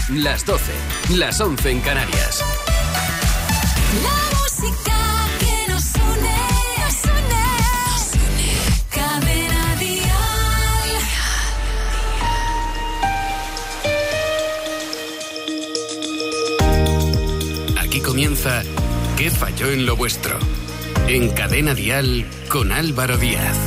las 12, las 11 en Canarias. La música que nos une, nos une. Cadena Dial. Aquí comienza ¿Qué falló en lo vuestro? En Cadena Dial con Álvaro Díaz.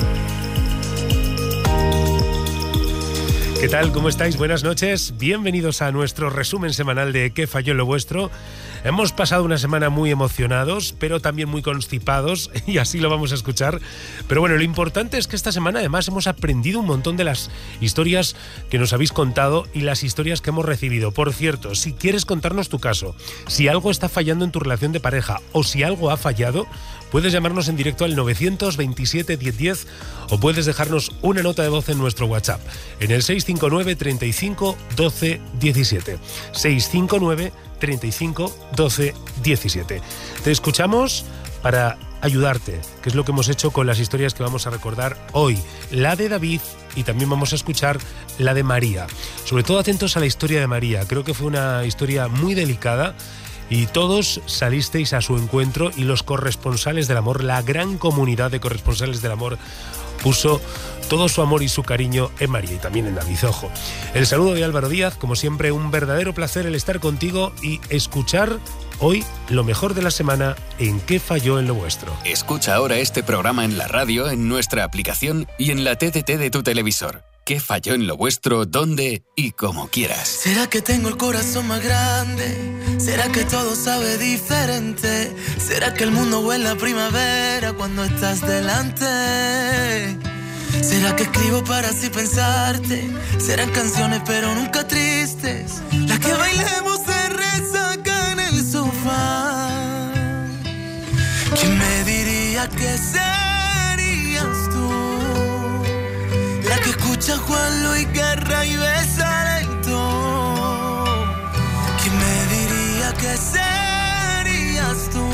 ¿Qué tal? ¿Cómo estáis? Buenas noches. Bienvenidos a nuestro resumen semanal de ¿Qué falló en lo vuestro? Hemos pasado una semana muy emocionados, pero también muy constipados, y así lo vamos a escuchar. Pero bueno, lo importante es que esta semana además hemos aprendido un montón de las historias que nos habéis contado y las historias que hemos recibido. Por cierto, si quieres contarnos tu caso, si algo está fallando en tu relación de pareja o si algo ha fallado, puedes llamarnos en directo al 927 1010 o puedes dejarnos una nota de voz en nuestro WhatsApp en el 659 35 12 17. 659 35 12 17. Te escuchamos para ayudarte, que es lo que hemos hecho con las historias que vamos a recordar hoy. La de David y también vamos a escuchar la de María. Sobre todo atentos a la historia de María. Creo que fue una historia muy delicada y todos salisteis a su encuentro y los corresponsales del amor, la gran comunidad de corresponsales del amor, puso todo su amor y su cariño en María y también en David, ojo. El saludo de Álvaro Díaz, como siempre, un verdadero placer el estar contigo y escuchar hoy lo mejor de la semana en ¿Qué falló en lo vuestro? Escucha ahora este programa en la radio, en nuestra aplicación y en la TDT de tu televisor. ¿Qué falló en lo vuestro? ¿Dónde? Y como quieras. ¿Será que tengo el corazón más grande? ¿Será que todo sabe diferente? ¿Será que el mundo huele a primavera cuando estás delante? ¿Será que escribo para así pensarte? ¿Serán canciones pero nunca tristes? Las que bailemos de resaca en el sofá. ¿Quién me diría que serías tú? La que escucha Juan Luis Guerra y besa lento. ¿Quién me diría que serías tú?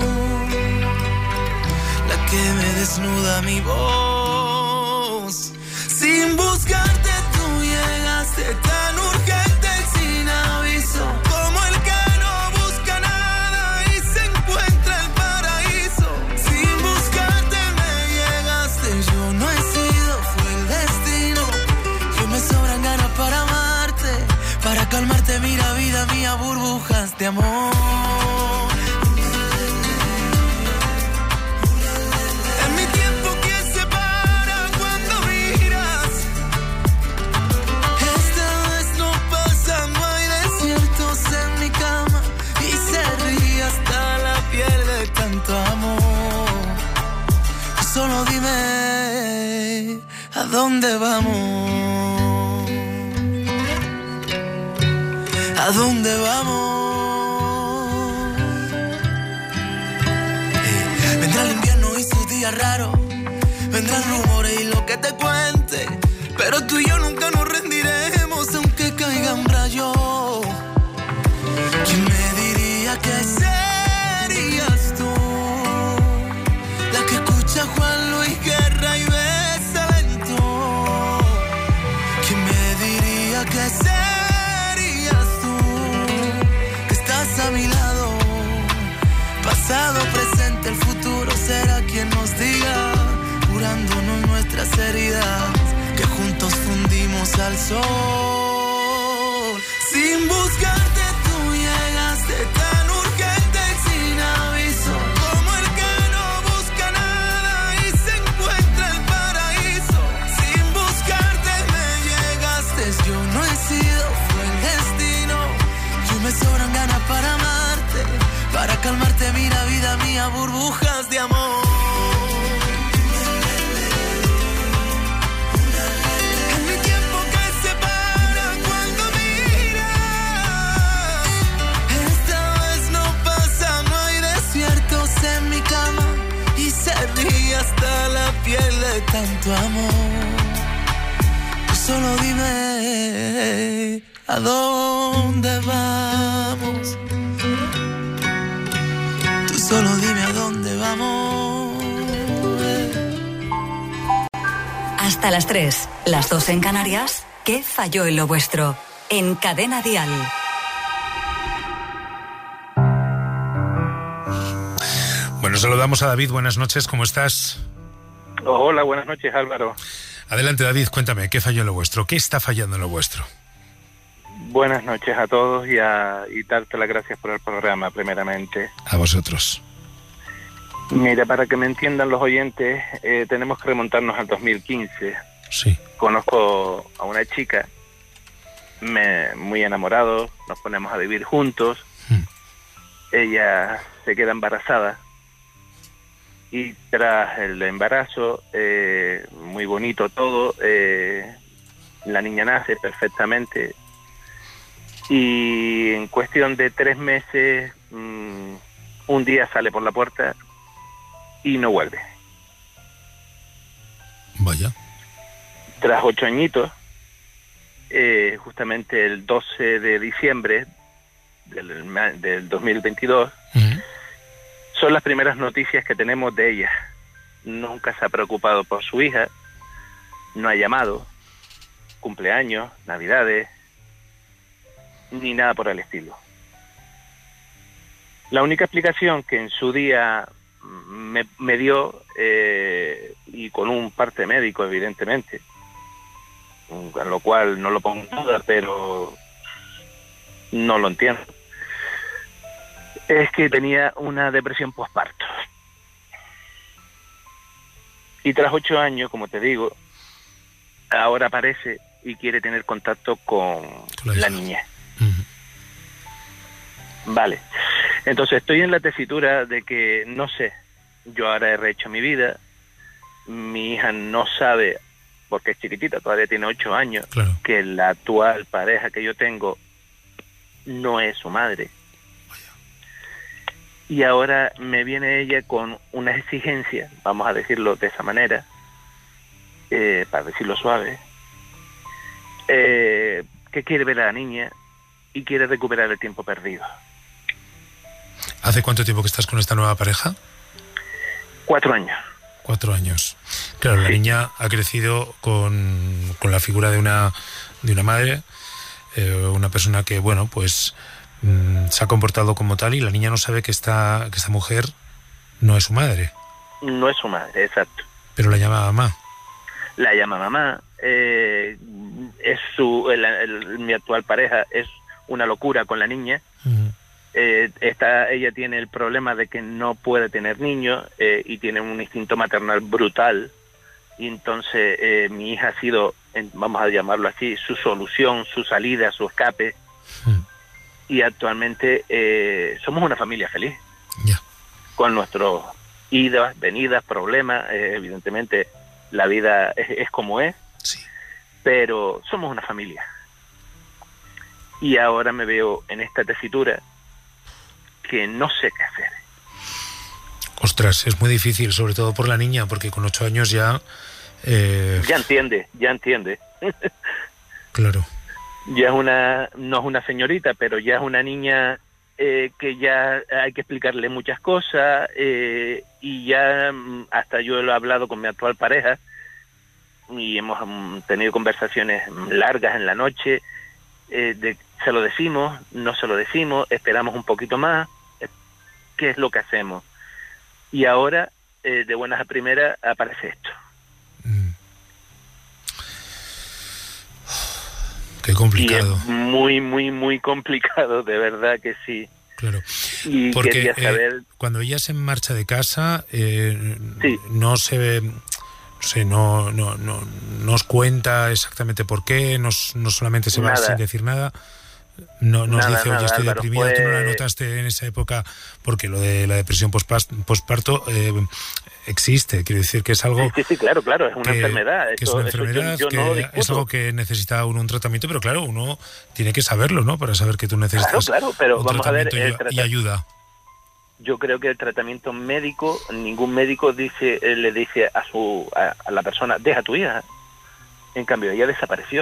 La que me desnuda mi voz. Sin buscarte tú llegaste tan urgente sin aviso. Como el que no busca nada y se encuentra el paraíso. Sin buscarte me llegaste, yo no he sido, fue el destino. Que me sobran ganas para amarte, para calmarte, mira vida mía, burbujas de amor. Solo dime a dónde vamos, a dónde vamos. Vendrá el invierno y sus días raros, vendrán rumores y lo que te cuente, pero tú y yo nunca nos rendiremos aunque caigan rayos. ¿Quién me diría que serías tú? La que escucha Juan Luis Guerra y besa lento. ¿Quién me diría que serías tú? Que estás a mi lado, pasado, presente, el futuro será quien nos diga, curándonos nuestras heridas, que juntos fundimos al sol. Sin buscarte tú llegaste tan urgente sin aviso. Como el que no busca nada y se encuentra el paraíso. Sin buscarte me llegaste, yo no he sido, fue el destino. Yo me sobran ganas para amarte, para calmarte, mira vida mía, burbujas de amor. En mi cama y se ríe hasta la piel de tanto amor. Tú solo dime a dónde vamos. Tú solo dime a dónde vamos. Hasta las 3, las 2 en Canarias. ¿Qué falló en lo vuestro? En Cadena Dial. saludamos a David. Buenas noches, ¿cómo estás? Hola, buenas noches, Álvaro. Adelante, David, cuéntame, ¿qué falló en lo vuestro? ¿Qué está fallando en lo vuestro? Buenas noches a todos y darte las gracias por el programa, primeramente. A vosotros. Mira, para que me entiendan los oyentes, tenemos que remontarnos al 2015. Sí. Conozco a una chica, muy enamorados, nos ponemos a vivir juntos. Ella se queda embarazada y tras el embarazo, muy bonito todo, la niña nace perfectamente y en cuestión de 3 meses, un día sale por la puerta y no vuelve. Vaya. Tras 8 añitos, justamente el 12 de diciembre del 2022, son las primeras noticias que tenemos de ella. Nunca se ha preocupado por su hija, no ha llamado, cumpleaños, navidades, ni nada por el estilo. La única explicación que en su día me dio, y con un parte médico, evidentemente, con lo cual no lo pongo en duda, pero no lo entiendo, es que tenía una depresión posparto. Y tras 8 años, como te digo, ahora aparece y quiere tener contacto con la niña. Vale. Entonces estoy en la tesitura de que, no sé, yo ahora he rehecho mi vida, mi hija no sabe, porque es chiquitita, todavía tiene 8 años, claro, que la actual pareja que yo tengo no es su madre. Y ahora me viene ella con una exigencia, vamos a decirlo de esa manera, para decirlo suave, que quiere ver a la niña y quiere recuperar el tiempo perdido. ¿Hace cuánto tiempo que estás con esta nueva pareja? 4 años. 4 años. Claro, la niña ha crecido con la figura de una madre, una persona que, bueno, pues se ha comportado como tal, y la niña no sabe que esta mujer no es su madre. No es su madre, exacto. Pero la llama mamá. La llama mamá. Es mi actual pareja es una locura con la niña. Ella tiene el problema de que no puede tener niños, y tiene un instinto maternal brutal, y entonces mi hija ha sido, vamos a llamarlo así, su solución, su salida, su escape. Y actualmente somos una familia feliz. Yeah. Con nuestros idas, venidas, problemas. Evidentemente la vida es como es. Sí. Pero somos una familia. Y ahora me veo en esta tesitura que no sé qué hacer. Ostras, es muy difícil, sobre todo por la niña, porque con 8 años ya... Ya entiende. Claro. Ya no es una señorita, pero ya es una niña que ya hay que explicarle muchas cosas, y ya hasta yo lo he hablado con mi actual pareja y hemos tenido conversaciones largas en la noche, se lo decimos, no se lo decimos, esperamos un poquito más, ¿qué es lo que hacemos? Y ahora, de buenas a primeras, aparece esto. Qué complicado. Y es muy, muy, muy complicado, de verdad que sí. Claro. Y porque quería saber... cuando ella se marcha de casa, sí, no se ve... No os cuenta exactamente por qué, no solamente se va sin decir nada. No nos dice, oye, estoy deprimida. Tú no la notaste en esa época, porque lo de la depresión posparto existe. Quiero decir que es algo... Sí, claro, es una enfermedad. Que es una enfermedad, yo no es algo que necesita un tratamiento, pero claro, uno tiene que saberlo, ¿no? Para saber que tú necesitas pero un vamos a ver, y ayuda. Yo creo que el tratamiento médico, ningún médico le dice a la persona, deja a tu hija. En cambio, ella desapareció.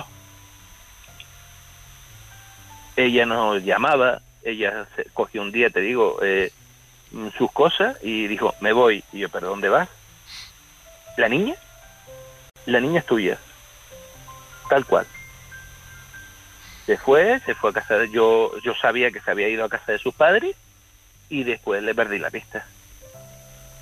Ella nos llamaba, ella cogió un día, te digo, sus cosas y dijo, me voy. Y yo, ¿pero dónde vas? ¿La niña? La niña es tuya. Tal cual. Se fue a casa yo sabía que se había ido a casa de sus padres, y después le perdí la pista.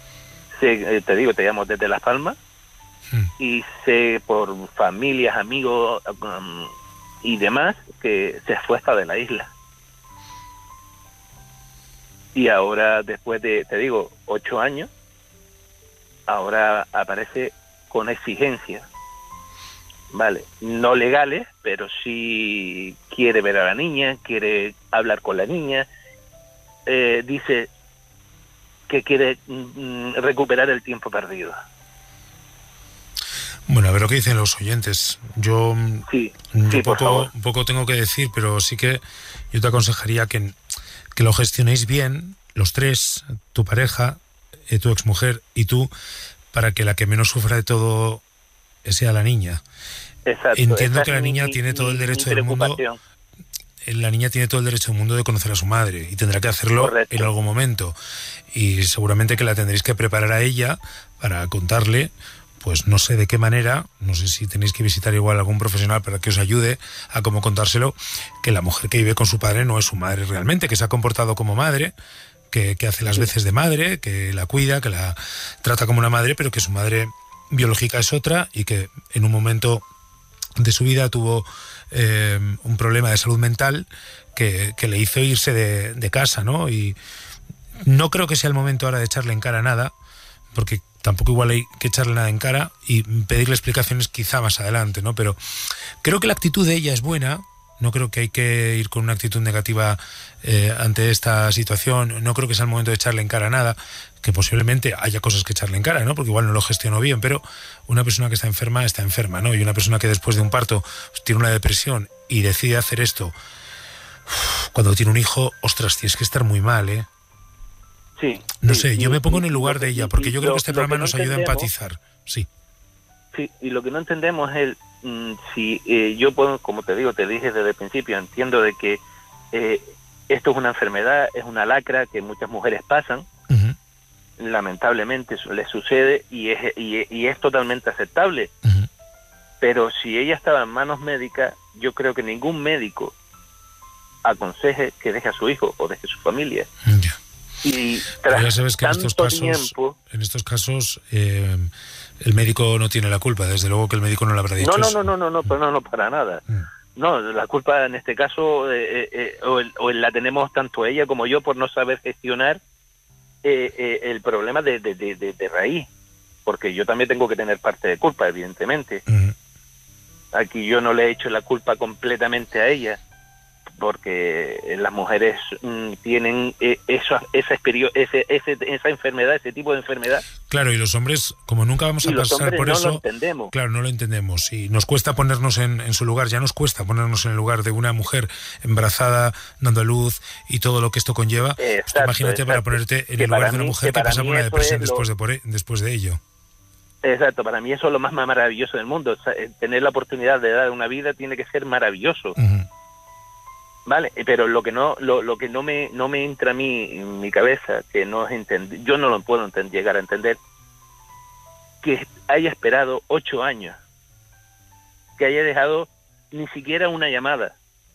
sé, te digo, te llamo desde Las Palmas, y sé por familias, amigos y demás que se fue hasta de la isla. Y ahora, después de, te digo, 8 años, ahora aparece con exigencias, ¿vale? No legales, pero sí quiere ver a la niña, quiere hablar con la niña, dice que quiere recuperar el tiempo perdido. Bueno, a ver lo que dicen los oyentes. Yo poco tengo que decir, pero sí que yo te aconsejaría que lo gestionéis bien, los tres, tu pareja, tu exmujer y tú, para que la que menos sufra de todo sea la niña. Exacto. Entiendo que la niña tiene todo el derecho del mundo. La niña tiene todo el derecho del mundo de conocer a su madre y tendrá que hacerlo. Correcto. En algún momento. Y seguramente que la tendréis que preparar a ella para contarle, pues no sé de qué manera, no sé si tenéis que visitar igual a algún profesional para que os ayude a cómo contárselo, que la mujer que vive con su padre no es su madre realmente, que se ha comportado como madre, que hace las veces de madre, que la cuida, que la trata como una madre, pero que su madre biológica es otra y que en un momento de su vida tuvo un problema de salud mental que le hizo irse de casa, ¿no? Y no creo que sea el momento ahora de echarle en cara nada, porque tampoco igual hay que echarle nada en cara y pedirle explicaciones quizá más adelante, ¿no? Pero creo que la actitud de ella es buena. No creo que hay que ir con una actitud negativa ante esta situación. No creo que sea el momento de echarle en cara nada, que posiblemente haya cosas que echarle en cara, ¿no? Porque igual no lo gestionó bien, pero una persona que está enferma, ¿no? Y una persona que después de un parto tiene una depresión y decide hacer esto, cuando tiene un hijo, ostras, tienes que estar muy mal, ¿eh? Sí. No sé, yo me pongo en el lugar de ella, porque yo creo que este programa nos ayuda a empatizar. Sí. Sí, y lo que no entendemos es si yo puedo, como te digo, te dije desde el principio, entiendo de que esto es una enfermedad, es una lacra que muchas mujeres pasan, lamentablemente les sucede y es totalmente aceptable. Pero si ella estaba en manos médicas, yo creo que ningún médico aconseje que deje a su hijo o deje a su familia. Y tras ya sabes que tanto tiempo, en estos casos el médico no tiene la culpa, desde luego que el médico no le habrá dicho eso. No, para nada. No, la culpa en este caso o la tenemos tanto ella como yo por no saber gestionar el problema de raíz, porque yo también tengo que tener parte de culpa, evidentemente. Aquí yo no le he hecho la culpa completamente a ella, porque las mujeres tienen esa enfermedad, ese tipo de enfermedad. Claro, y los hombres, como nunca vamos a pasar por eso, claro, no lo entendemos. Y nos cuesta ponernos en su lugar, ya nos cuesta ponernos en el lugar de una mujer embarazada, dando a luz y todo lo que esto conlleva. Exacto, pues imagínate para ponerte en el lugar de una mujer que pasa por una depresión después de ello. Exacto, para mí eso es lo más maravilloso del mundo. O sea, tener la oportunidad de dar una vida tiene que ser maravilloso. Vale, pero lo que no me entra a mí en mi cabeza, que no es yo no lo puedo llegar a entender, que haya esperado 8 años, que haya dejado ni siquiera una llamada,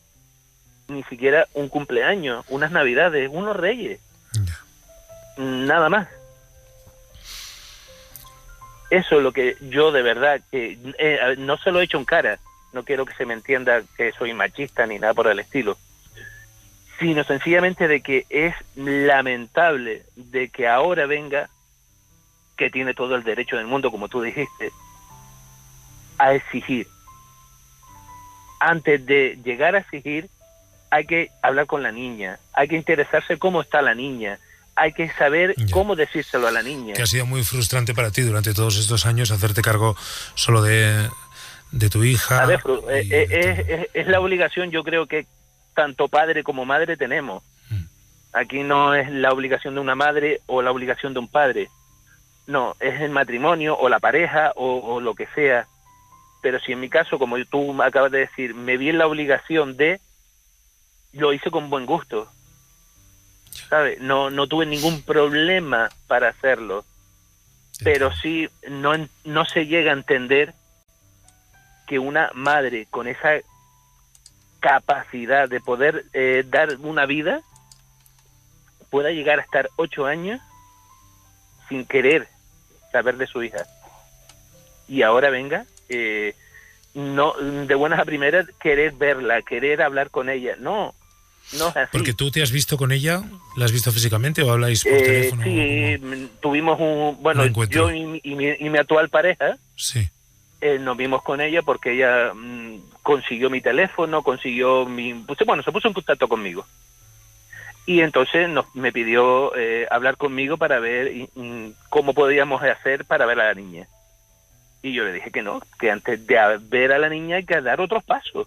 ni siquiera un cumpleaños, unas navidades, unos reyes, nada más. Eso es lo que yo de verdad, que no se lo he hecho en cara. No quiero que se me entienda que soy machista ni nada por el estilo, sino sencillamente de que es lamentable de que ahora venga, que tiene todo el derecho del mundo, como tú dijiste, a exigir. Antes de llegar a exigir, hay que hablar con la niña, hay que interesarse cómo está la niña, hay que saber cómo decírselo a la niña. Que ha sido muy frustrante para ti durante todos estos años hacerte cargo solo de tu hija. A ver, es la obligación, yo creo que tanto padre como madre tenemos. Aquí no es la obligación de una madre o la obligación de un padre. No, es el matrimonio o la pareja o lo que sea. Pero si en mi caso, como tú acabas de decir, me vi en la obligación lo hice con buen gusto. ¿Sabes? No tuve ningún problema para hacerlo. Pero sí, no se llega a entender que una madre con esa capacidad de poder dar una vida pueda llegar a estar 8 años sin querer saber de su hija. Y ahora venga, no de buenas a primeras querer verla, querer hablar con ella. No es así. Porque tú te has visto con ella, ¿la has visto físicamente o habláis por teléfono? Sí, tuvimos un encuentro. yo y mi actual pareja. Sí. Nos vimos con ella porque ella consiguió mi teléfono, se puso en contacto conmigo. Y entonces me pidió hablar conmigo para ver cómo podíamos hacer para ver a la niña. Y yo le dije que no, que antes de ver a la niña hay que dar otros pasos.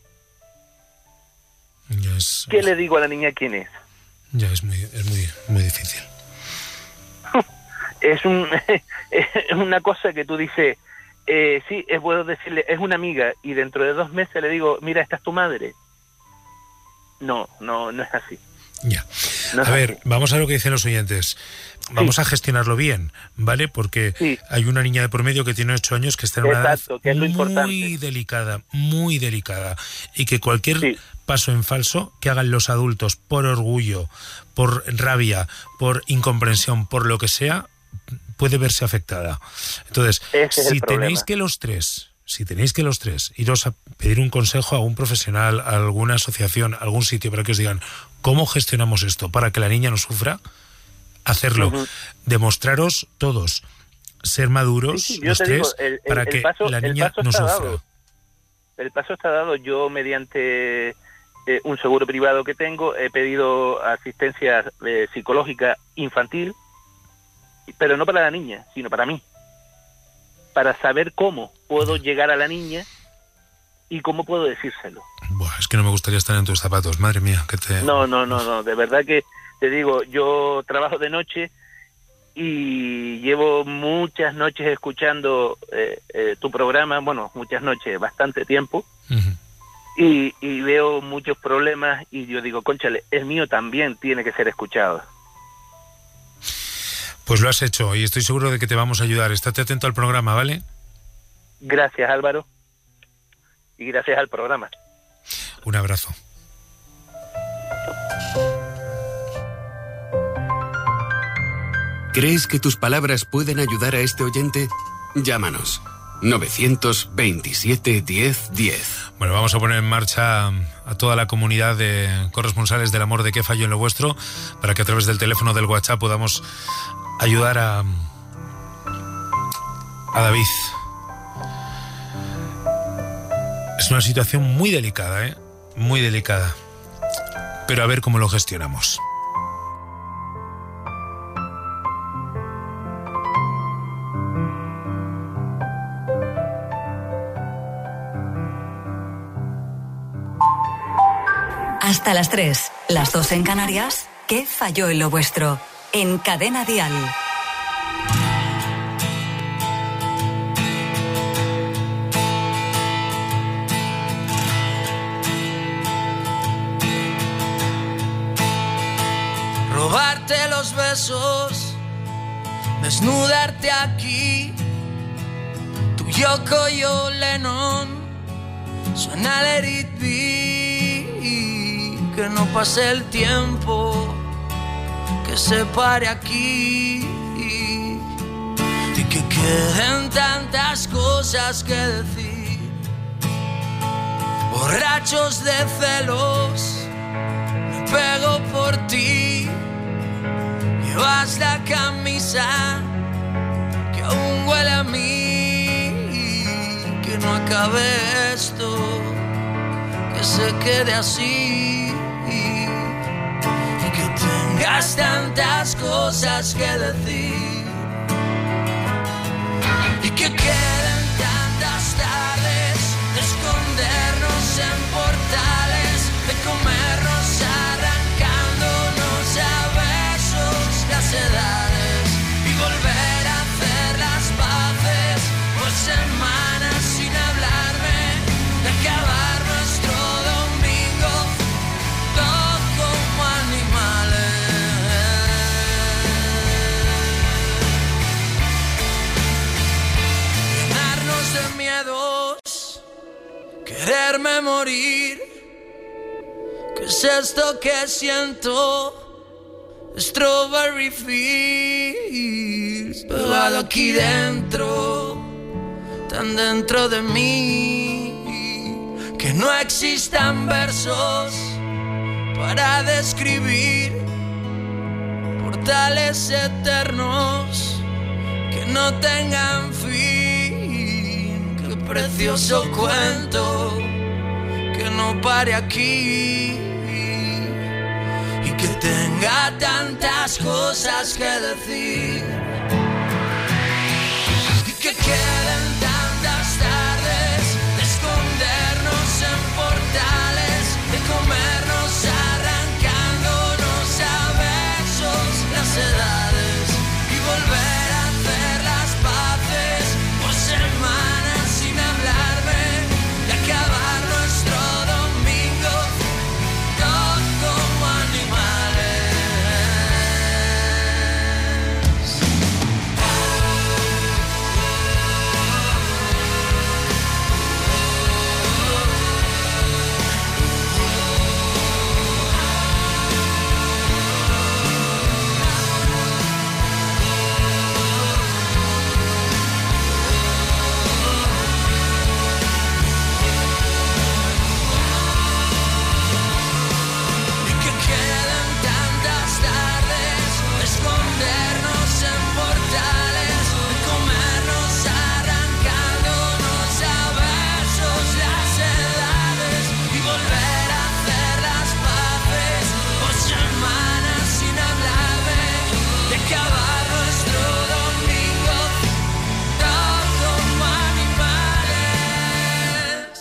¿Qué le digo a la niña quién es? Ya es muy difícil. Es una cosa que tú dices, sí, es bueno decirle, es una amiga, y dentro de 2 meses le digo, mira, esta es tu madre. No es así. Ya. A ver, vamos a lo que dicen los oyentes. Vamos a gestionarlo bien, ¿vale? Porque hay una niña de por medio que tiene 8 años que está en una edad que es lo muy delicada, y que cualquier paso en falso que hagan los adultos por orgullo, por rabia, por incomprensión, por lo que sea, puede verse afectada. Entonces, si tenéis que los tres iros a pedir un consejo a un profesional, a alguna asociación, a algún sitio para que os digan cómo gestionamos esto para que la niña no sufra, hacerlo. Demostraros todos, ser maduros los tres, para que la niña no sufra. El paso está dado. Yo, mediante un seguro privado que tengo, he pedido asistencia psicológica infantil, pero no para la niña, sino para mí, para saber cómo puedo llegar a la niña y cómo puedo decírselo. Buah, es que no me gustaría estar en tus zapatos, madre mía. No, de verdad que te digo, yo trabajo de noche y llevo muchas noches escuchando tu programa, muchas noches, bastante tiempo, y veo muchos problemas y yo digo, cónchale, el mío también tiene que ser escuchado. Pues lo has hecho y estoy seguro de que te vamos a ayudar. Estate atento al programa, ¿vale? Gracias, Álvaro. Y gracias al programa. Un abrazo. ¿Crees que tus palabras pueden ayudar a este oyente? Llámanos. 927 10 10. Bueno, vamos a poner en marcha a toda la comunidad de corresponsales del amor de Qué falló en lo vuestro, para que a través del teléfono del WhatsApp podamos ayudar a David. Es una situación muy delicada, muy delicada, pero a ver cómo lo gestionamos. Hasta las 3, las 2 en Canarias. ¿Qué falló en lo vuestro? En Cadena Dial. Robarte los besos, desnudarte aquí. Tu Yoko, yo Lennon, suena Let It Be. Que no pase el tiempo, que se pare aquí y que queden tantas cosas que decir. Borrachos de celos, me pego por ti. Llevas la camisa que aún huele a mí. Que no acabe esto, que se quede así. Tengas tantas cosas que decir y que queden tantas tardes de escondernos en portales, de comernos arrancándonos a besos las edades y volver a hacer las paces por semanas sin hablarme, de acabar nuestro domingo todo como animales. De miedos, quererme morir. ¿Qué es esto que siento? Strawberry Fields, pegado aquí dentro, tan dentro de mí, que no existan versos para describir portales eternos que no tengan fin. Qué precioso cuento que no pare aquí y que tenga tantas cosas que decir y que queden tantas tardes de escondernos en portales, de comernos arrancándonos a besos las edades y volver a hacer las paces por semanas sin hablarme y acabar nuestro domingo todos como animales. Y que queden tantas tardes de escondernos en portales, de comernos arrancándonos a besos las edades y volver a hacer las paces por semanas sin hablarme, de acabar nuestro domingo todos como animales.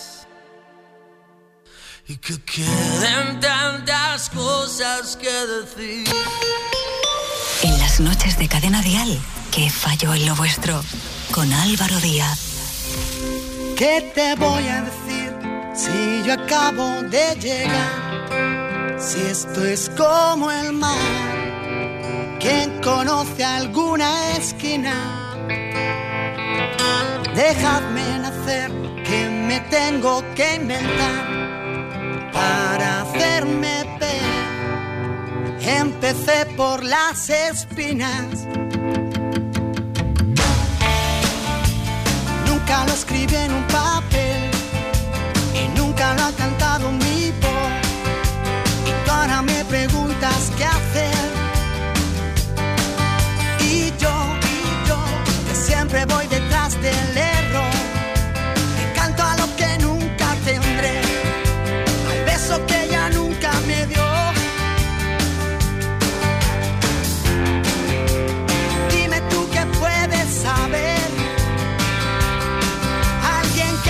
Y que queden tantas cosas que decir. En las noches de Cadena Dial, ¿qué falló en lo vuestro? Con Álvaro Díaz. ¿Qué te voy a decir si yo acabo de llegar? Si esto es como el mar, ¿quién conoce alguna esquina? Dejadme nacer, que me tengo que inventar para hacerme ver. Empecé por las espinas, nunca lo escribí en un papel y nunca lo ha cantado mi voz. Y tú ahora me preguntas qué hacer. Y yo, que siempre voy detrás del error, que canto a lo que nunca tendré, al beso que ella nunca me dio. Dime tú qué puedes saber, alguien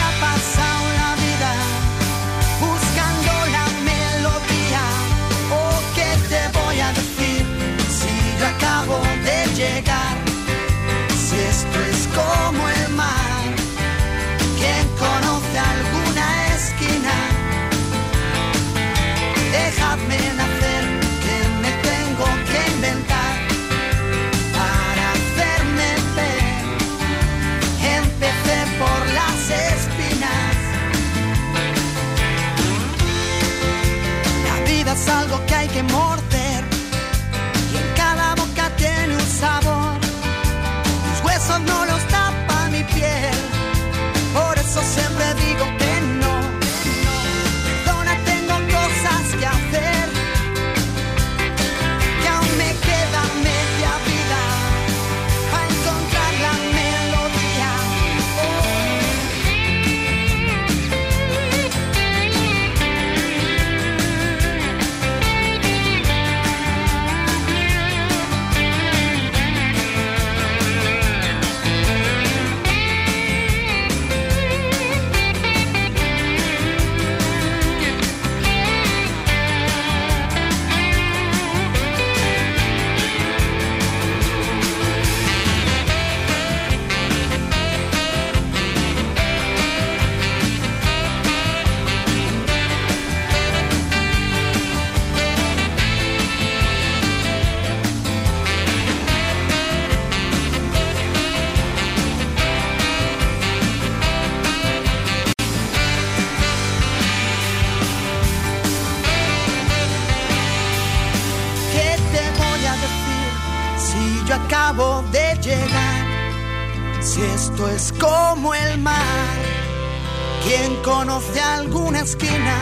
si esto es como el mar. ¿Quién conoce alguna esquina?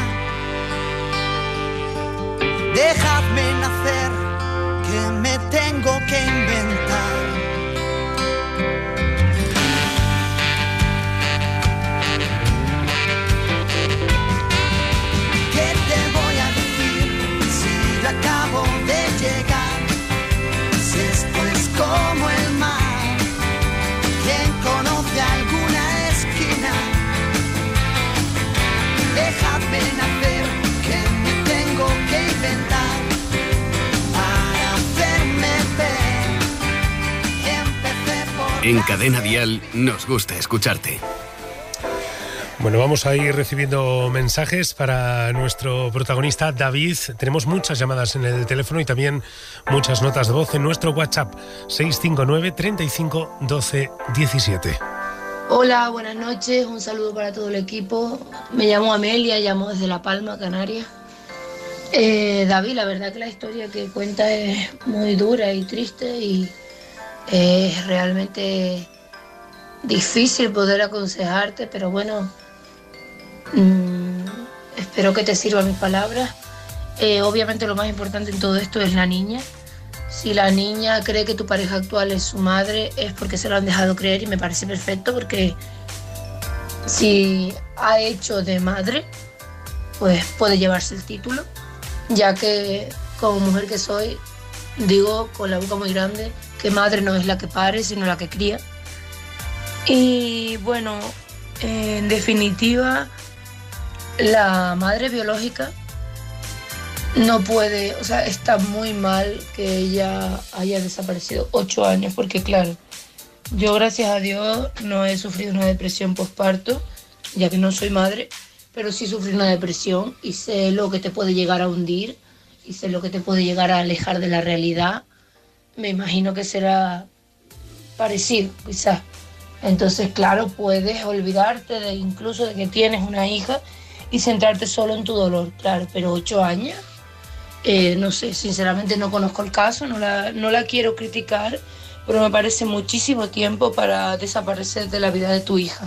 Dejadme nacer, que me tengo que inventar. ¿Qué te voy a decir si yo acabo de llegar? Si esto es como el mar, ¿quién conoce alguna esquina? Dejadme nacer, que me tengo que inventar para hacerme ver. Empecé por... En Cadena Dial nos gusta escucharte. Bueno, vamos a ir recibiendo mensajes para nuestro protagonista David. Tenemos muchas llamadas en el teléfono y también muchas notas de voz en nuestro WhatsApp 659 35 12 17. Hola, buenas noches, un saludo para todo el equipo. Me llamo Amelia, llamo desde La Palma, Canarias. David, la verdad que la historia que cuenta es muy dura y triste y es realmente difícil poder aconsejarte, pero bueno, espero que te sirvan mis palabras. Obviamente lo más importante en todo esto es la niña. Si la niña cree que tu pareja actual es su madre, es porque se lo han dejado creer y me parece perfecto, porque si ha hecho de madre, pues puede llevarse el título, ya que como mujer que soy, digo con la boca muy grande que madre no es la que pare, sino la que cría. Y bueno, en definitiva, la madre biológica no puede, o sea, está muy mal que ella haya desaparecido 8 años, porque claro, yo gracias a Dios no he sufrido una depresión posparto, ya que no soy madre, pero sí sufrí una depresión y sé lo que te puede llegar a hundir y sé lo que te puede llegar a alejar de la realidad. Me imagino que será parecido, quizás. Entonces, claro, puedes olvidarte de incluso de que tienes una hija y centrarte solo en tu dolor, claro, pero 8 años... no sé, sinceramente no conozco el caso, no la quiero criticar, pero me parece muchísimo tiempo para desaparecer de la vida de tu hija.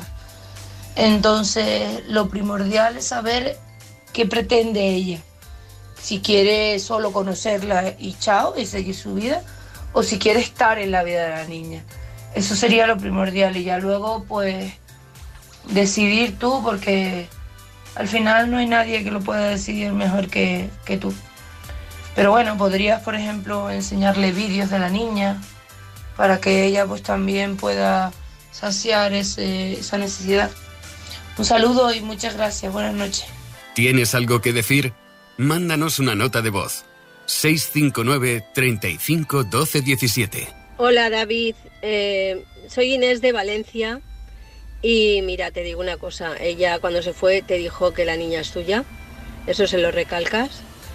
Entonces, lo primordial es saber qué pretende ella. Si quiere solo conocerla y chao, y seguir su vida, o si quiere estar en la vida de la niña. Eso sería lo primordial, y ya luego, pues, decidir tú, porque al final no hay nadie que lo pueda decidir mejor que tú. Pero bueno, podrías, por ejemplo, enseñarle vídeos de la niña para que ella pues también pueda saciar esa necesidad. Un saludo y muchas gracias. Buenas noches. ¿Tienes algo que decir? Mándanos una nota de voz. 659 35 12 17. Hola David, soy Inés de Valencia y mira, te digo una cosa. Ella cuando se fue te dijo que la niña es tuya. Eso se lo recalcas.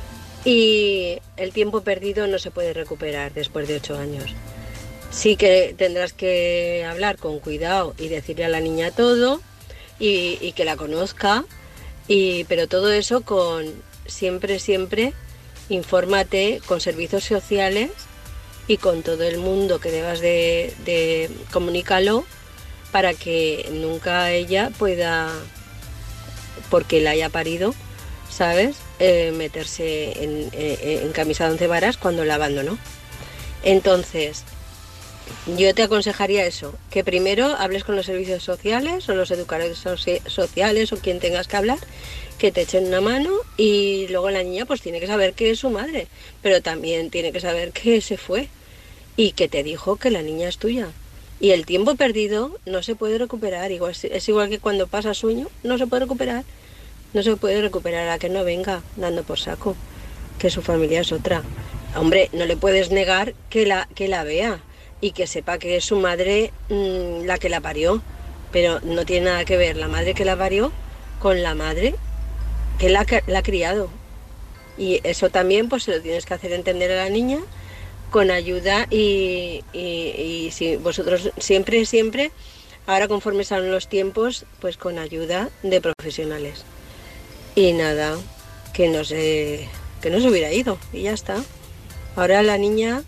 Y el tiempo perdido no se puede recuperar después de 8 años. Sí que tendrás que hablar con cuidado y decirle a la niña todo y que la conozca, pero todo eso con siempre infórmate con servicios sociales y con todo el mundo que debas de comunicarlo para que nunca ella pueda, porque la haya parido, ¿sabes? Meterse en camisa de 11 varas cuando la abandonó. Entonces, yo te aconsejaría eso, que primero hables con los servicios sociales o los educadores sociales o quien tengas que hablar, que te echen una mano, y luego la niña pues tiene que saber que es su madre, pero también tiene que saber que se fue y que te dijo que la niña es tuya. Y el tiempo perdido no se puede recuperar, es igual que cuando pasa sueño, no se puede recuperar. No se puede recuperar a que no venga dando por saco, que su familia es otra. Hombre, no le puedes negar que la vea y que sepa que es su madre la que la parió, pero no tiene nada que ver la madre que la parió con la madre que la ha criado. Y eso también pues se lo tienes que hacer entender a la niña con ayuda y si vosotros siempre, ahora conforme salen los tiempos, pues con ayuda de profesionales. Y nada, que no se hubiera ido y ya está. Ahora la niña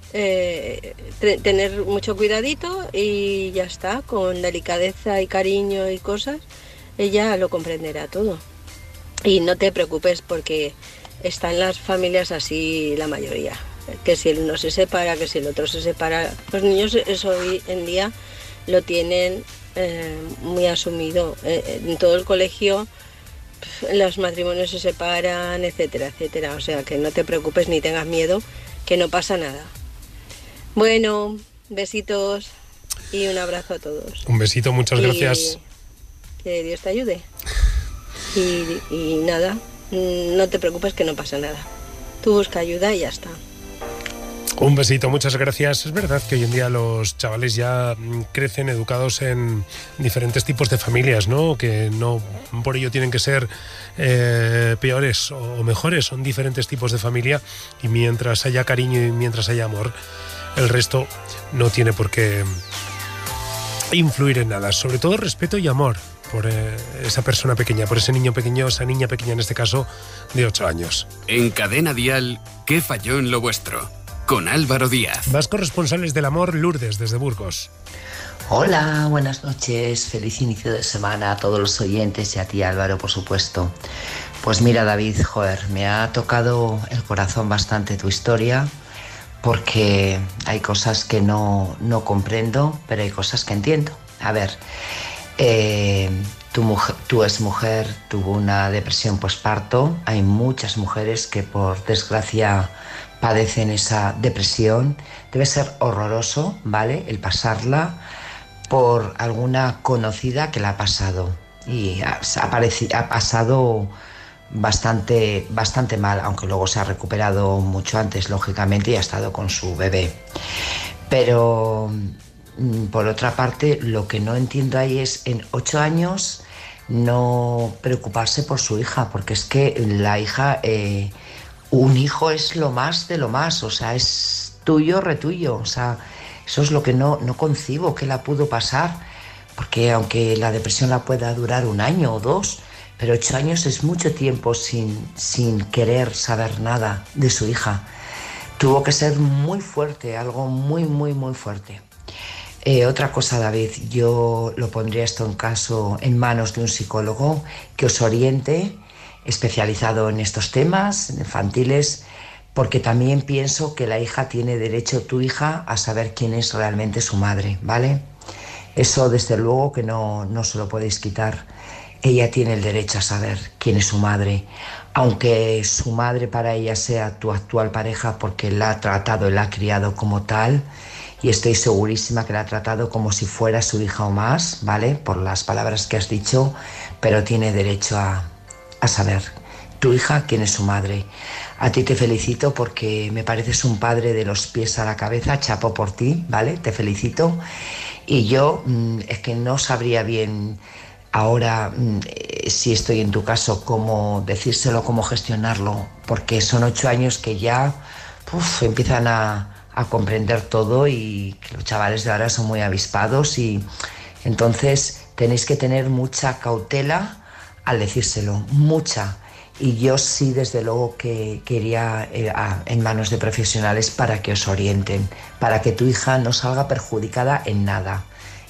tener mucho cuidadito y ya está, con delicadeza y cariño y cosas, ella lo comprenderá todo. Y no te preocupes porque están las familias así la mayoría, que si el uno se separa, que si el otro se separa. Los niños eso hoy en día lo tienen muy asumido. En todo el colegio los matrimonios se separan, etcétera, etcétera. O sea que no te preocupes ni tengas miedo, que no pasa nada. Bueno, besitos y un abrazo a todos. Un besito, muchas gracias. Que Dios te ayude. Y nada, no te preocupes que no pasa nada. Tú busca ayuda y ya está. Un besito, muchas gracias. Es verdad que hoy en día los chavales ya crecen educados en diferentes tipos de familias, ¿no? Que no por ello tienen que ser peores o mejores. Son diferentes tipos de familia y mientras haya cariño y mientras haya amor, el resto no tiene por qué influir en nada. Sobre todo respeto y amor por esa persona pequeña, por ese niño pequeño, esa niña pequeña en este caso de 8 años. En Cadena Dial, ¿qué falló en lo vuestro? Con Álvaro Díaz. Más corresponsales del amor, Lourdes, desde Burgos. Hola, buenas noches, feliz inicio de semana a todos los oyentes y a ti, Álvaro, por supuesto. Pues mira, David, joder, me ha tocado el corazón bastante tu historia, porque hay cosas que no comprendo, pero hay cosas que entiendo. A ver, tu exmujer tuvo una depresión posparto. Hay muchas mujeres que por desgracia padecen esa depresión. Debe ser horroroso, ¿vale?, el pasarla por alguna conocida que la ha pasado. Y ha pasado bastante mal, aunque luego se ha recuperado mucho antes, lógicamente, y ha estado con su bebé. Pero, por otra parte, lo que no entiendo ahí es, en 8 años, no preocuparse por su hija, porque es que la hija... un hijo es lo más de lo más, o sea, es tuyo, retuyo, o sea, eso es lo que no concibo que la pudo pasar, porque aunque la depresión la pueda durar 1 año o 2, pero 8 años es mucho tiempo sin querer saber nada de su hija. Tuvo que ser muy fuerte, algo muy, muy, muy fuerte. Otra cosa, David, yo lo pondría esto en manos de un psicólogo que os oriente, especializado en estos temas infantiles, porque también pienso que la hija tiene derecho, tu hija, a saber quién es realmente su madre, ¿vale? Eso desde luego que no se lo podéis quitar. Ella tiene el derecho a saber quién es su madre, aunque su madre para ella sea tu actual pareja, porque la ha tratado y la ha criado como tal, y estoy segurísima que la ha tratado como si fuera su hija o más, ¿vale?, por las palabras que has dicho, pero tiene derecho a saber tu hija quién es su madre. A ti te felicito porque me pareces un padre de los pies a la cabeza, chapo por ti, ¿vale? Te felicito. Y yo es que no sabría bien ahora, si estoy en tu caso, cómo decírselo, cómo gestionarlo, porque son 8 años que ya empiezan a comprender todo, y que los chavales de ahora son muy avispados, y entonces tenéis que tener mucha cautela al decírselo, mucha. Y yo sí, desde luego, que iría en manos de profesionales para que os orienten, para que tu hija no salga perjudicada en nada,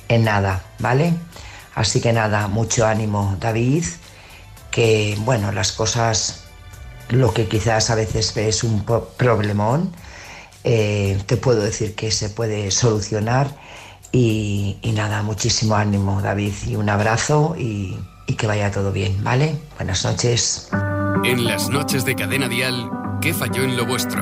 ¿vale? Así que nada, mucho ánimo, David, que bueno, las cosas, lo que quizás a veces ves un problemón, te puedo decir que se puede solucionar, y nada, muchísimo ánimo, David, y un abrazo, y que vaya todo bien, ¿vale? Buenas noches. En las noches de Cadena Dial, ¿qué falló en lo vuestro?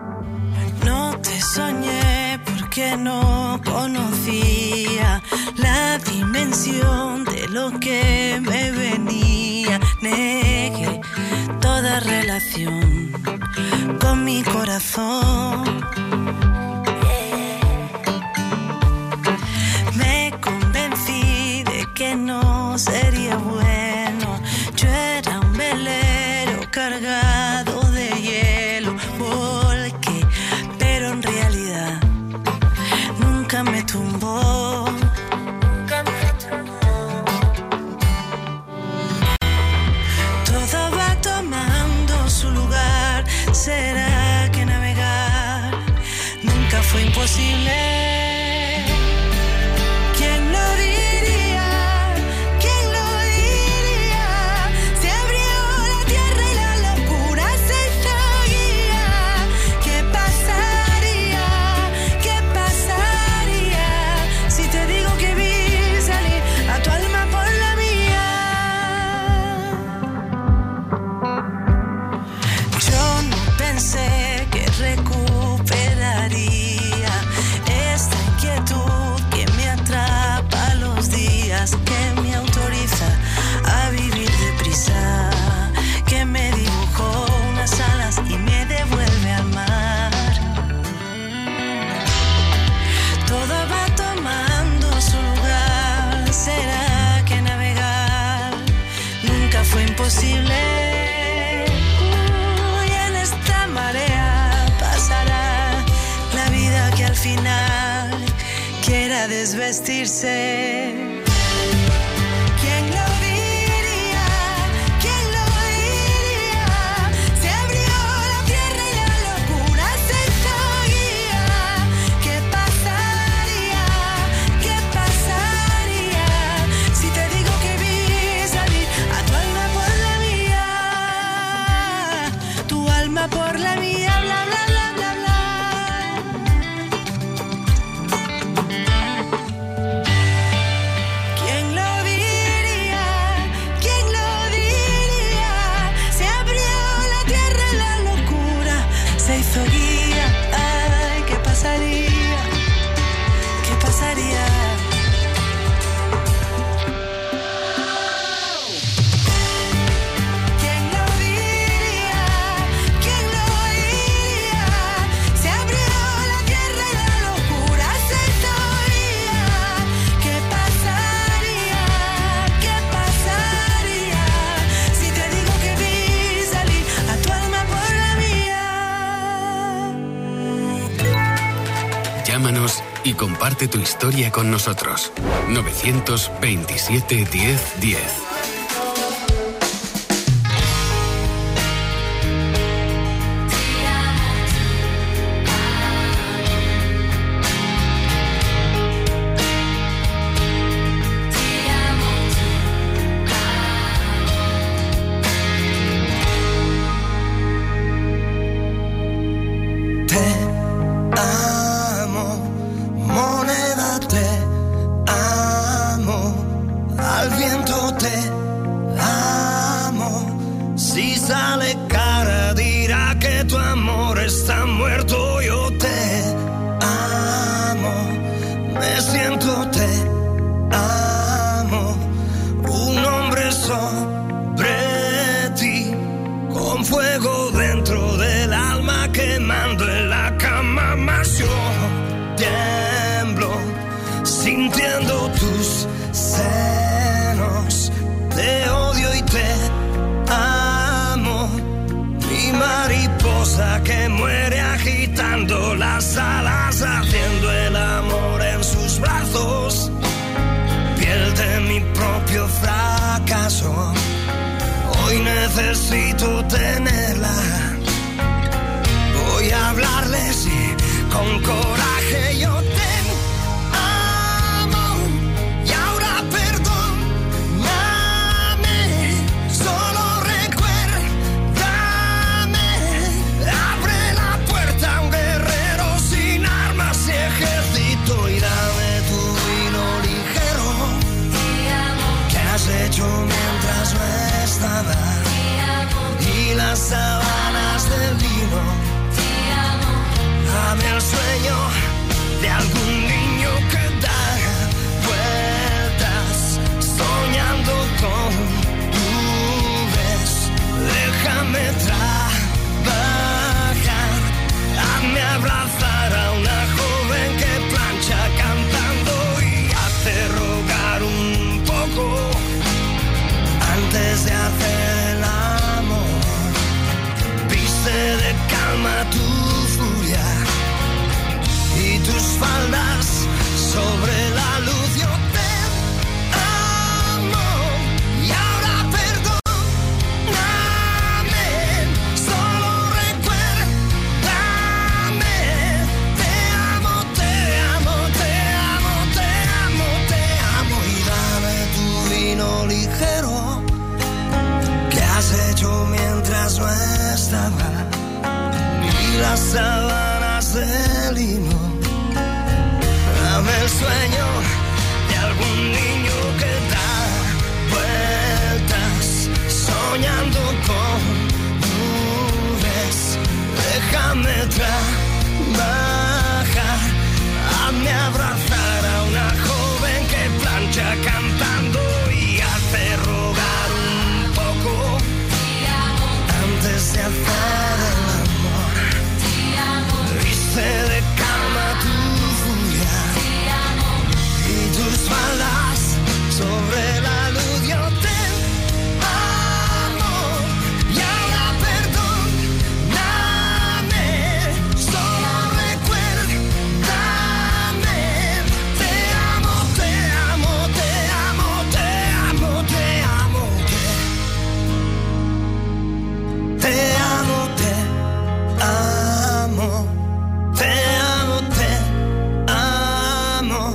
No te soñé porque no conocía la dimensión de lo que me venía. Negué toda relación con mi corazón. Me convencí de que no sería bueno. Yo era un velero cargado de hielo, volqué, pero en realidad nunca me tumbó. Todo va tomando su lugar. ¿Será que navegar imposible. ¿Quién lo diría? ¿Quién lo diría? Se abrió la tierra y la locura se hizo guía. ¿Qué pasaría? ¿Qué pasaría si te digo que vi salir a tu alma por la mía? Yo no pensé que recuperaría esta inquietud que me atrapa los días, que me autoriza a vivir deprisa, que me dibujó unas alas y me devuelve al mar. Todo va tomando su lugar. ¿Será que navegar nunca fue imposible? Y en esta marea pasará la vida que al final quiera desvestirse. ¿Quién lo diría? ¿Quién lo diría? Se abrió la tierra y la locura se hizo guía. ¿Qué pasaría? ¿Qué pasaría si te digo que vi salir a tu alma por la mía? Tu alma por la mía, bla bla bla bla bla. ¿Quién lo diría? ¿Quién lo diría? Se abrió la tierra y la locura se hizo guía. Ay, ¿qué pasaría? ¿Qué pasaría? ¿Quién lo diría? ¿Quién lo diría? Se abrió la tierra y la locura se hizo guía. ¿Qué pasaría? ¿Qué pasaría si te digo que vi salir a tu alma por la mía? Llámanos y comparte tu historia con nosotros. 927 10 10. Te amo, moneda, te amo, al viento te amo. Si sale cara dirá que tu amor está muerto. Yo te amo, me siento te amo, un hombre sobre ti, con fuego dentro del alma, quemando en la cama. Más yo tiemblo sintiendo tus senos. Te odio y te amo, mi mariposa que muere agitando las alas, haciendo el amor en sus brazos. Piel de mi propio fracaso, hoy necesito tenerla. Voy a hablarles y con coraje yo te amo. Y ahora perdóname, solo recuérdame. Abre la puerta a un guerrero sin armas y ejército, y dame tu vino ligero que has hecho mientras no estaba, y las sábanas del vino. Dame el sueño de algún niño que da vueltas soñando con nubes. Déjame trabajar, hazme abrazar a una joven que plancha cantando y hace rogar un poco antes de hacer el amor. Viste de calma tu furia y tus faldas sobre la luz. Yo te amo y ahora perdóname, solo recuérdame. Te amo, te has hecho mientras no estaba, y las sábanas de lino. Dame el sueño de algún niño que da vueltas, soñando con nubes. Déjame trabajar, hazme abrazar a una joven que plancha cantando y hace rogar un poco antes de hacer el amor. Viste de calma tu furia y tus balas sobre la luz. Yo te amo y ahora perdóname, solo recuérdame. Te amo, te amo, te amo, te amo, te amo, te amo, te amo, te amo, te amo.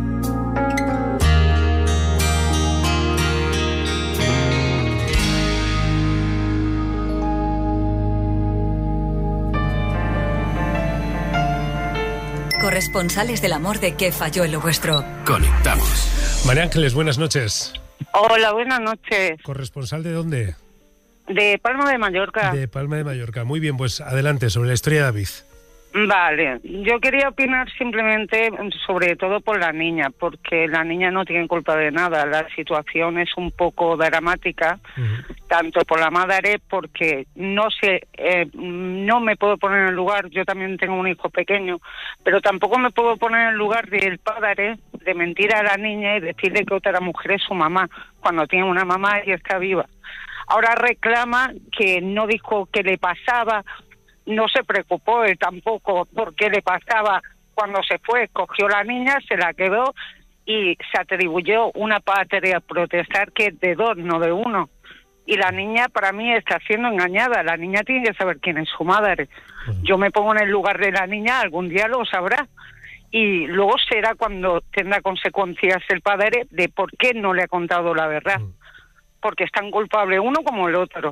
Corresponsales del amor de ¿Qué falló en lo vuestro? Conectamos. María Ángeles, buenas noches. Hola, buenas noches. ¿Corresponsal de dónde? De Palma de Mallorca. De Palma de Mallorca. Muy bien, pues adelante, sobre la historia de David. Vale, yo quería opinar simplemente sobre todo por la niña, porque la niña no tiene culpa de nada. La situación es un poco dramática, tanto por la madre, porque no sé, no me puedo poner en el lugar, yo también tengo un hijo pequeño, pero tampoco me puedo poner en el lugar del padre de mentir a la niña y decirle que otra mujer es su mamá, cuando tiene una mamá y está viva. Ahora reclama que no dijo qué le pasaba. No se preocupó él tampoco por qué le pasaba cuando se fue, cogió la niña, se la quedó y se atribuyó una patria protestar que es de dos, no de uno. Y la niña para mí está siendo engañada, la niña tiene que saber quién es su madre. Yo me pongo en el lugar de la niña, algún día lo sabrá. Y luego será cuando tendrá consecuencias el padre de por qué no le ha contado la verdad. Porque es tan culpable uno como el otro.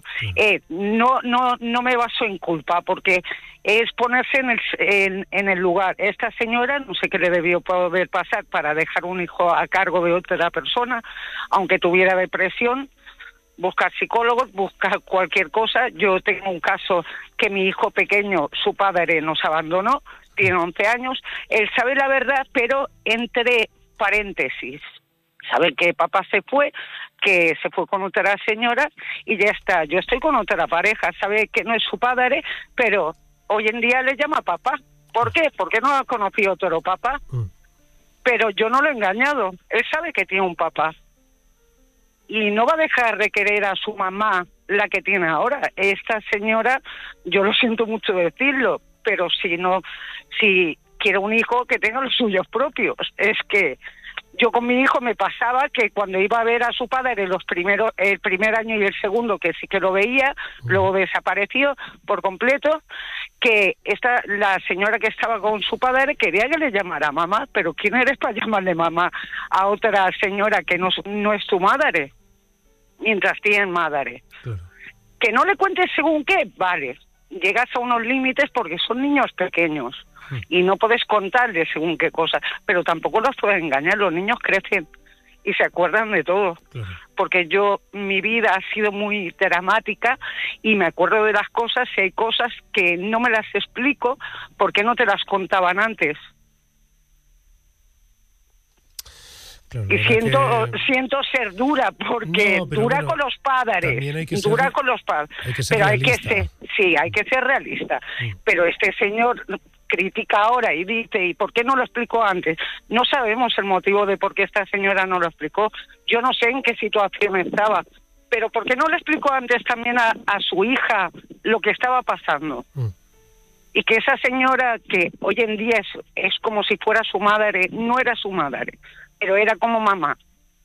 No me baso en culpa, porque es ponerse en el lugar. Esta señora, no sé qué le debió poder pasar para dejar un hijo a cargo de otra persona, aunque tuviera depresión, buscar psicólogos, buscar cualquier cosa. Yo tengo un caso que mi hijo pequeño, su padre nos abandonó, tiene 11 años, él sabe la verdad, pero entre paréntesis, sabe que papá se fue con otra señora y ya está. Yo estoy con otra pareja, sabe que no es su padre, pero hoy en día le llama papá. ¿Por qué? Porque no ha conocido otro papá. Pero yo no lo he engañado. Él sabe que tiene un papá. Y no va a dejar de querer a su mamá, la que tiene ahora. Esta señora, yo lo siento mucho decirlo, pero si quiere un hijo, que tenga los suyos propios. Es que yo con mi hijo me pasaba que cuando iba a ver a su padre el primer año y el segundo, que sí que lo veía, luego desapareció por completo, que la señora que estaba con su padre quería que le llamara mamá, pero ¿quién eres para llamarle mamá a otra señora que no es tu madre? Mientras tienen madre. Claro. Que no le cuentes según qué, vale, llegas a unos límites porque son niños pequeños. Y no puedes contarles según qué cosas, pero tampoco los puedes engañar. Los niños crecen y se acuerdan de todo. Claro. Porque mi vida ha sido muy dramática y me acuerdo de las cosas, y hay cosas que no me las explico porque no te las contaban antes. Claro, y siento ser dura, porque dura con los padres, dura con los padres, pero hay que ser realista. Pero este señor critica ahora y dice, ¿y por qué no lo explicó antes? No sabemos el motivo de por qué esta señora no lo explicó. Yo no sé en qué situación estaba, pero ¿por qué no le explicó antes también a su hija lo que estaba pasando? Y que esa señora, que hoy en día es como si fuera su madre, no era su madre, pero era como mamá.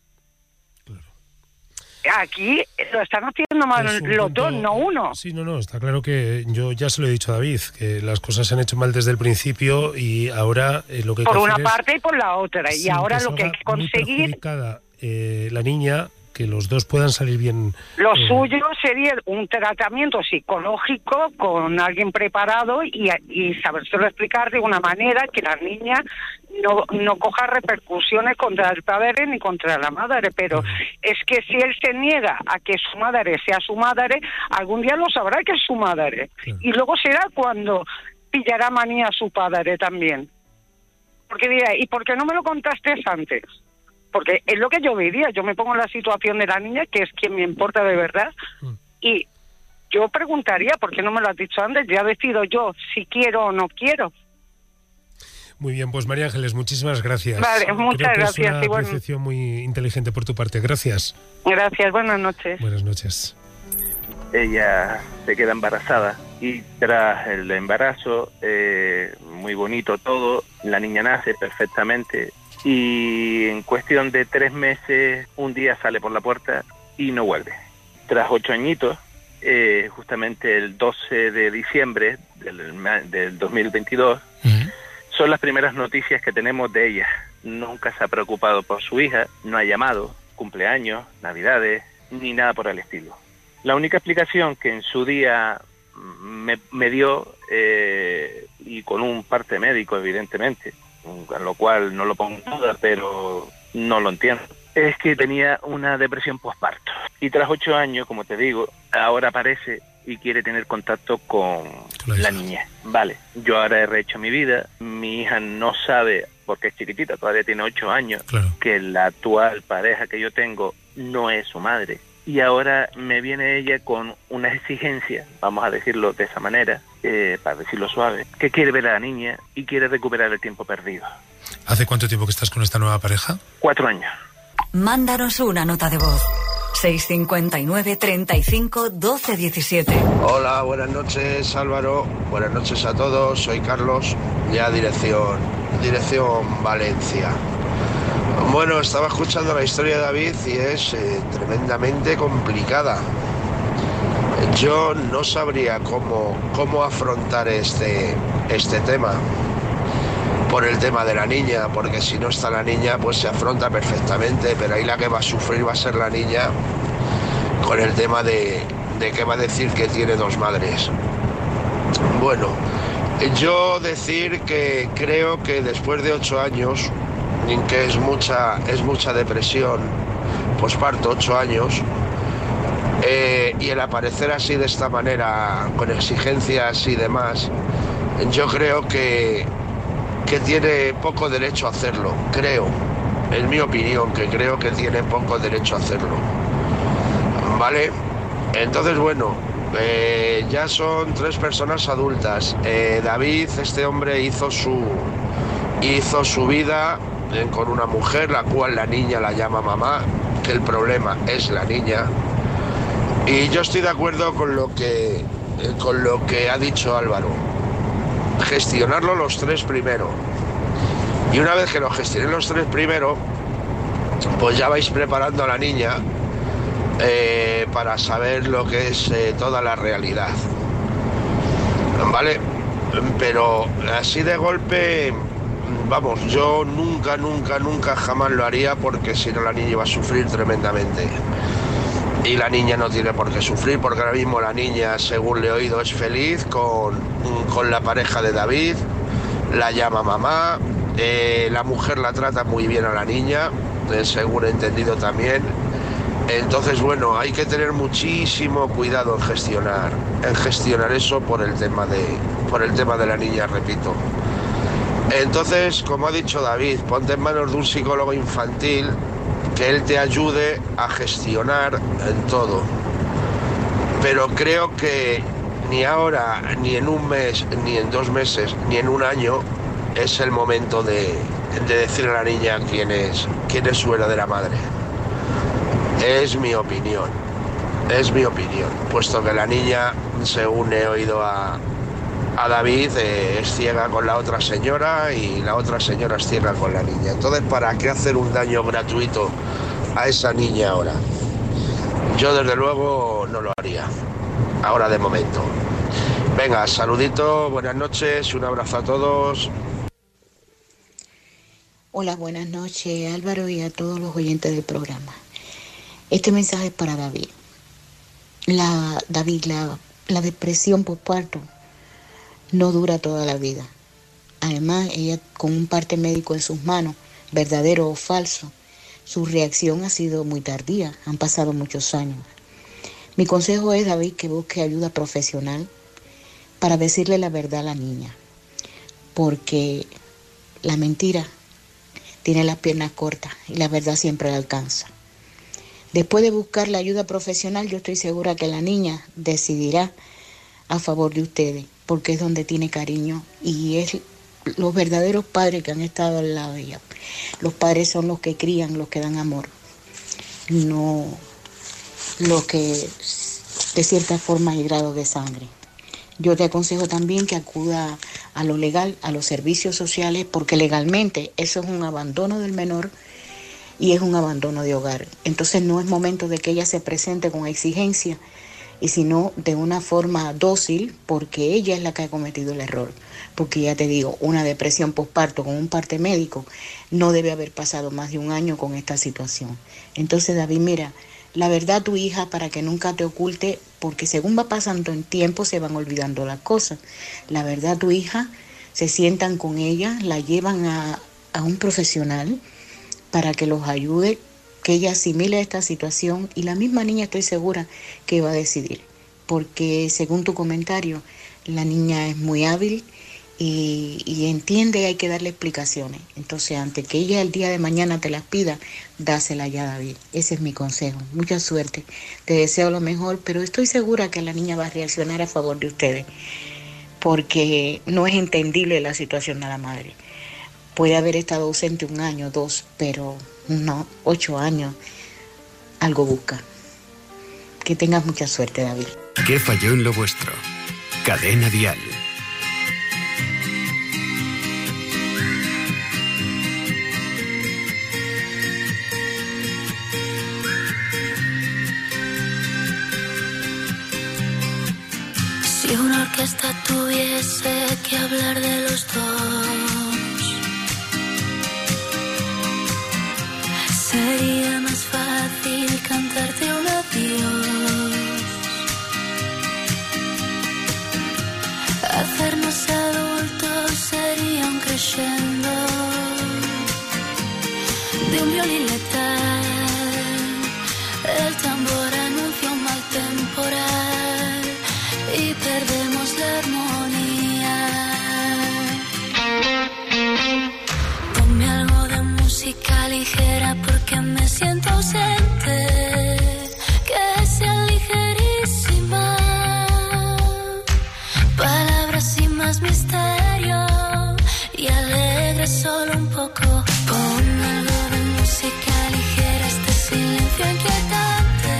Aquí lo están haciendo mal los dos, no uno. Sí, no, está claro que yo ya se lo he dicho a David, que las cosas se han hecho mal desde el principio y ahora lo que hay que hacer por una parte y por la otra. Y ahora lo que hay que conseguir... la niña, que los dos puedan salir bien. Lo suyo sería un tratamiento psicológico con alguien preparado y sabérselo explicar de una manera que la niña no coja repercusiones contra el padre ni contra la madre, pero es que si él se niega a que su madre sea su madre, algún día lo sabrá que es su madre, y luego será cuando pillará manía a su padre también, porque dirá, ¿y por qué no me lo contaste antes? Porque es lo que yo diría, yo me pongo en la situación de la niña, que es quien me importa de verdad, y yo preguntaría, ¿por qué no me lo has dicho antes? Ya decido yo si quiero o no quiero. Muy bien, pues María Ángeles, muchísimas gracias. Vale, muchas gracias. Es una apreciación muy inteligente por tu parte. Gracias. Gracias, buenas noches. Buenas noches. Ella se queda embarazada y tras el embarazo, muy bonito todo, la niña nace perfectamente y en cuestión de 3 meses, un día sale por la puerta y no vuelve. Tras 8 añitos, justamente el 12 de diciembre del 2022, son las primeras noticias que tenemos de ella. Nunca se ha preocupado por su hija, no ha llamado, cumpleaños, navidades, ni nada por el estilo. La única explicación que en su día me dio, y con un parte médico evidentemente, en lo cual no lo pongo en duda, pero no lo entiendo, es que tenía una depresión posparto. Y tras 8 años, como te digo, ahora aparece y quiere tener contacto con la niña. Vale, yo ahora he rehecho mi vida, mi hija no sabe, porque es chiquitita, todavía tiene 8 años, que la actual pareja que yo tengo no es su madre. Y ahora me viene ella con una exigencia, vamos a decirlo de esa manera, para decirlo suave, que quiere ver a la niña y quiere recuperar el tiempo perdido. ¿Hace cuánto tiempo que estás con esta nueva pareja? 4 años. Mándanos una nota de voz. 659 35 12 17. Hola, buenas noches Álvaro, buenas noches a todos, soy Carlos, ya dirección Valencia. Bueno, estaba escuchando la historia de David y es tremendamente complicada. Yo no sabría cómo afrontar este tema, por el tema de la niña, porque si no está la niña pues se afronta perfectamente, pero ahí la que va a sufrir va a ser la niña con el tema de que va a decir que tiene 2 madres. Bueno, yo decir que creo que después de 8 años, que es mucha depresión posparto, 8 años, y el aparecer así de esta manera, con exigencias y demás, yo creo que tiene poco derecho a hacerlo, creo, en mi opinión, que creo que tiene poco derecho a hacerlo, ¿vale? Entonces, bueno, ya son 3 personas adultas. David, este hombre, hizo su vida con una mujer, la cual la niña la llama mamá, que el problema es la niña, y yo estoy de acuerdo con lo que ha dicho Álvaro. Gestionarlo los 3 primero, y una vez que lo gestionéis los 3 primero, pues ya vais preparando a la niña para saber lo que es toda la realidad, ¿vale? Pero así de golpe, vamos, yo nunca jamás lo haría, porque si no la niña va a sufrir tremendamente. Y la niña no tiene por qué sufrir, porque ahora mismo la niña, según le he oído, es feliz con la pareja de David, la llama mamá, la mujer la trata muy bien a la niña, según he entendido también. Entonces, bueno, hay que tener muchísimo cuidado en gestionar eso por el tema de la niña, repito. Entonces, como ha dicho David, ponte en manos de un psicólogo infantil, que él te ayude a gestionar en todo. Pero creo que ni ahora, ni en un mes, ni en 2 meses, ni en un año es el momento de decirle a la niña quién es su verdadera madre. Es mi opinión, puesto que la niña, según he oído a David, es ciega con la otra señora y la otra señora es ciega con la niña. Entonces, ¿para qué hacer un daño gratuito a esa niña ahora? Yo desde luego no lo haría, ahora de momento. Venga, saludito, buenas noches, un abrazo a todos. Hola, buenas noches Álvaro y a todos los oyentes del programa. Este mensaje es para David. David, la depresión postparto no dura toda la vida. Además, ella con un parte médico en sus manos, verdadero o falso, su reacción ha sido muy tardía, han pasado muchos años. Mi consejo es, David, que busque ayuda profesional para decirle la verdad a la niña, porque la mentira tiene las piernas cortas y la verdad siempre la alcanza. Después de buscar la ayuda profesional, yo estoy segura que la niña decidirá a favor de ustedes, porque es donde tiene cariño y es los verdaderos padres que han estado al lado de ella. Los padres son los que crían, los que dan amor, no los que de cierta forma hay grado de sangre. Yo te aconsejo también que acuda a lo legal, a los servicios sociales, porque legalmente eso es un abandono del menor y es un abandono de hogar. Entonces no es momento de que ella se presente con exigencia, y sino de una forma dócil, porque ella es la que ha cometido el error. Porque ya te digo, una depresión postparto con un parte médico no debe haber pasado más de un año con esta situación. Entonces, David, mira, la verdad a tu hija para que nunca te oculte, porque según va pasando el tiempo se van olvidando las cosas. La verdad a tu hija, se sientan con ella, la llevan a un profesional para que los ayude, que ella asimile esta situación, y la misma niña estoy segura que va a decidir, porque según tu comentario, la niña es muy hábil y entiende, hay que darle explicaciones. Entonces, antes que ella el día de mañana te las pida, dásela ya, David. Ese es mi consejo. Mucha suerte. Te deseo lo mejor, pero estoy segura que la niña va a reaccionar a favor de ustedes, porque no es entendible la situación de la madre. Puede haber estado ausente 1 año, 2, pero no, 8 años, algo busca. Que tengas mucha suerte, David. ¿Qué falló en lo vuestro? Cadena Dial. Si una orquesta tuviese que hablar de los dos, sería más fácil cantarte un adiós. Hacernos adultos sería un crescendo de un violín letal. El tambor anuncia un mal temporal y perdemos la armonía. Ponme algo de música ligera porque me siento ausente, que sea ligerísima, palabras sin más misterio y alegre solo un poco. Ponme algo de música ligera, este silencio inquietante,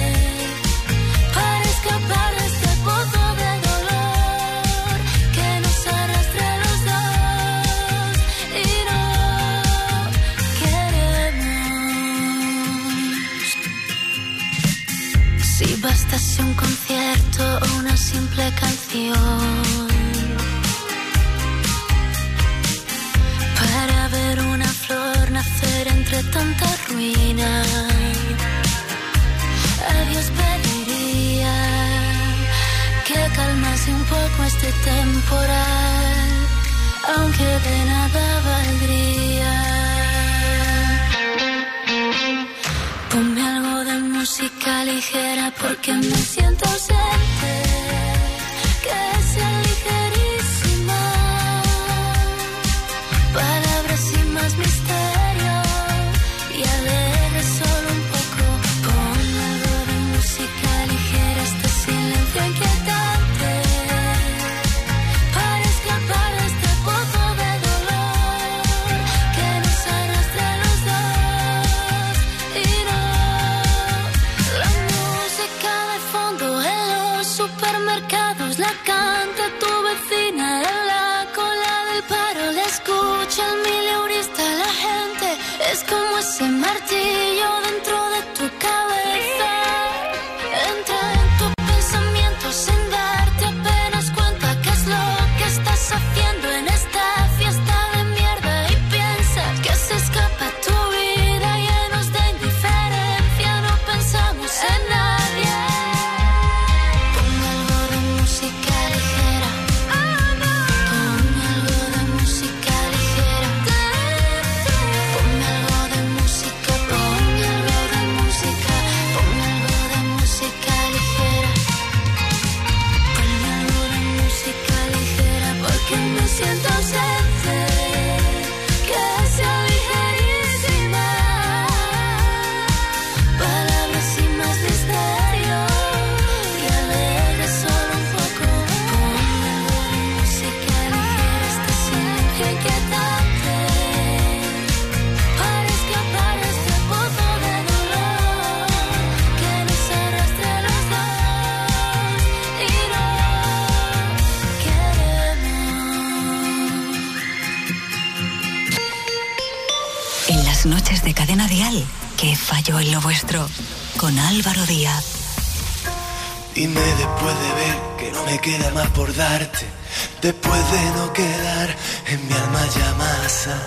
para escapar de este pozo de dolor que nos arrastre a los dos y no queremos. Si bastase un concierto o una simple canción para ver una flor nacer entre tanta ruina, a Dios pediría que calmase un poco este temporal, aunque de nada valdría. Ponme algo de música ligera porque me siento ausente, que sea ligerísima, palabras sin más misterio y alegre solo un poco. Ponme algo de música ligera, este silencio inquietante, para escapar de este pozo de dolor que nos arrastra a los dos y no. La música de fondo en los supermercados la canta tu vecina en la cola del paro, la escucha el mileurista, la gente es como ese martillo dentro de tu cabeza, entra en tu pensamiento sin darte apenas cuenta qué es lo que estás haciendo en esta fiesta de mierda, y piensas que se escapa tu vida llenos de indiferencia, no pensar falló en lo vuestro? Con Álvaro Díaz. Dime después de ver que no me queda más por darte, después de no quedar en mi alma ya masa.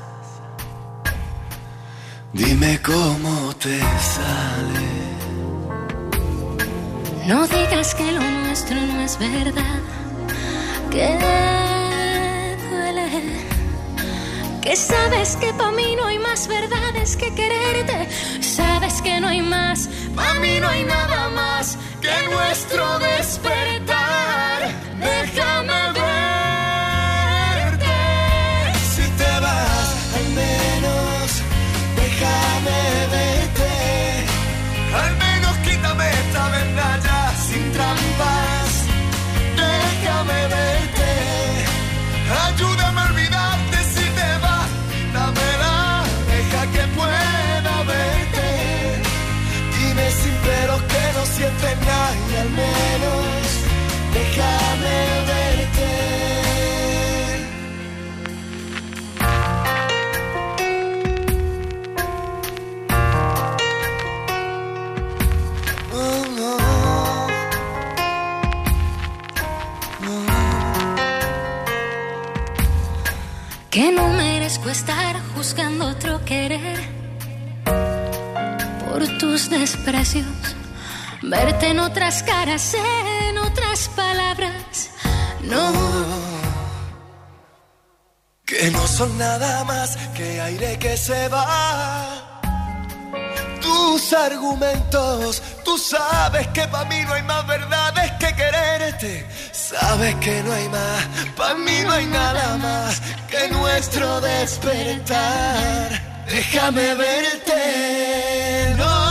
Dime cómo te sale. No digas que lo nuestro no es verdad, que duele, que sabes que pa' mí no hay más verdades que quererte, sabes que no hay más, pa' mí no hay nada más que nuestro despertar. Déjame verte. Si te vas, al menos déjame verte. Al menos quítame esta venda ya sin trampas. Déjame verte. Ayúdame a olvidarte si te vas. Dámela, deja que pueda verte. Dime sin peros que no sientes nada y al menos déjame verte. Que no merezco estar juzgando otro querer por tus desprecios, verte en otras caras, en otras palabras, no. Que no son nada más que aire que se va. Tus argumentos, tú sabes que pa' mí no hay más verdades que quererte. Sabes que no hay más, pa' mí no hay nada más que nuestro despertar. Déjame verte, no.